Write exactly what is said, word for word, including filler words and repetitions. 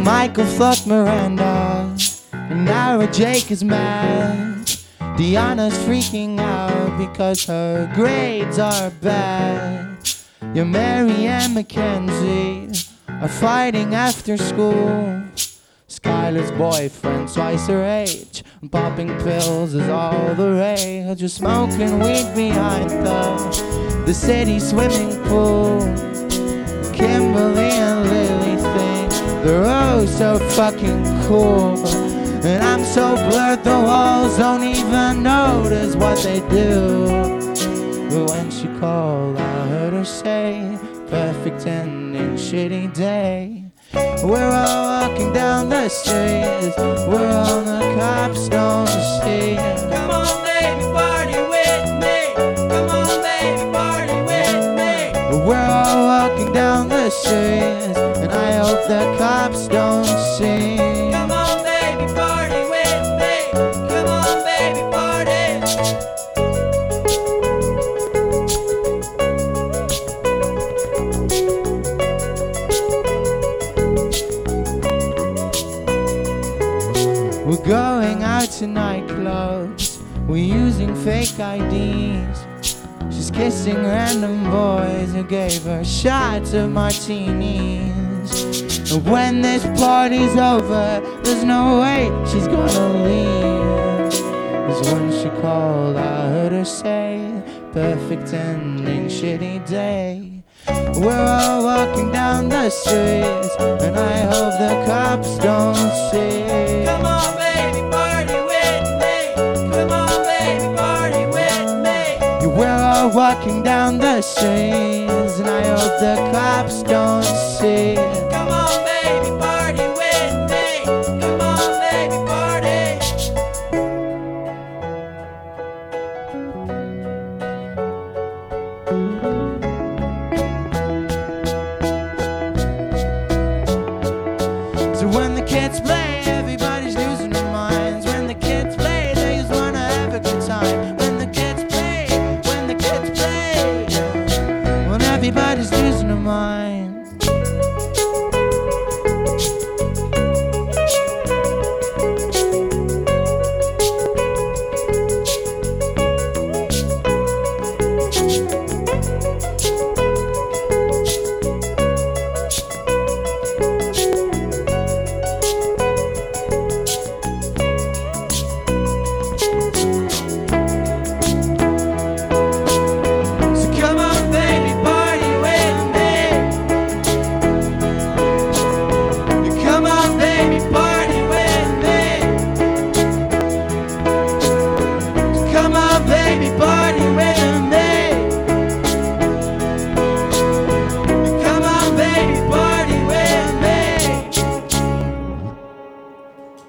Michael fucked Miranda, and Nara Jake is mad. Deanna's freaking out because her grades are bad. Your Mary and Mackenzie are fighting after school. Skylar's boyfriend, twice her age, and popping pills is all the rage. You're smoking weed behind the, the city swimming pool. Kimberly and Lily think they're oh so fucking cool. And I'm so blurred the walls don't even notice what they do. But when she called, I heard her say, perfect ending, shitty day. We're all walking down the streets, we're on the cops don't see. Come on baby, party with me. Come on baby, party with me. We're all walking down the streets, and I hope the cops don't see. Come on baby, party with me. Come on baby, party. We're going out to nightclubs, we're using fake I Ds. She's kissing random boys who gave her shots of martinis. And when this party's over, there's no way she's gonna leave. 'Cause when she called, I heard her say, perfect ending, shitty day. We're all walking down the streets, and I hope the cops don't see. Come on baby, party with me. Come on baby, party with me. We're all walking down the streets, and I hope the cops don't see. Come on baby, party with me. Come on baby, party. So when the kids play, everybody's losing their minds. When the kids play, they just wanna have a good time. When the kids play, when the kids play, when everybody's losing their minds.